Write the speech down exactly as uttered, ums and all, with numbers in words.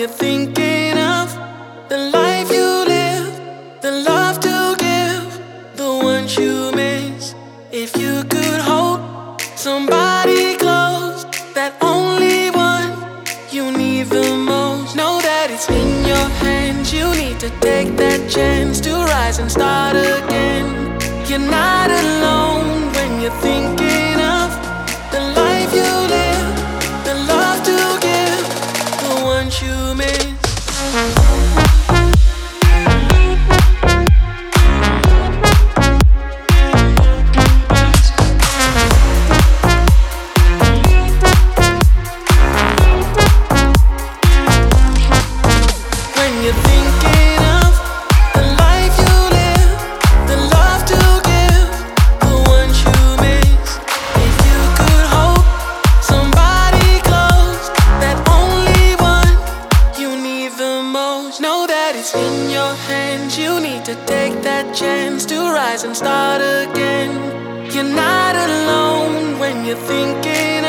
you're thinking of the life you live, the love to give, the ones you miss. If you could hold somebody close, that only one you need the most, know that it's in your hands. You need to take that chance to rise and start again. You're not alone when you're thinking of the life you live, the love to give, the ones you miss. Know that it's in your hands. You need to take that chance to rise and start again. You're not alone when you're thinking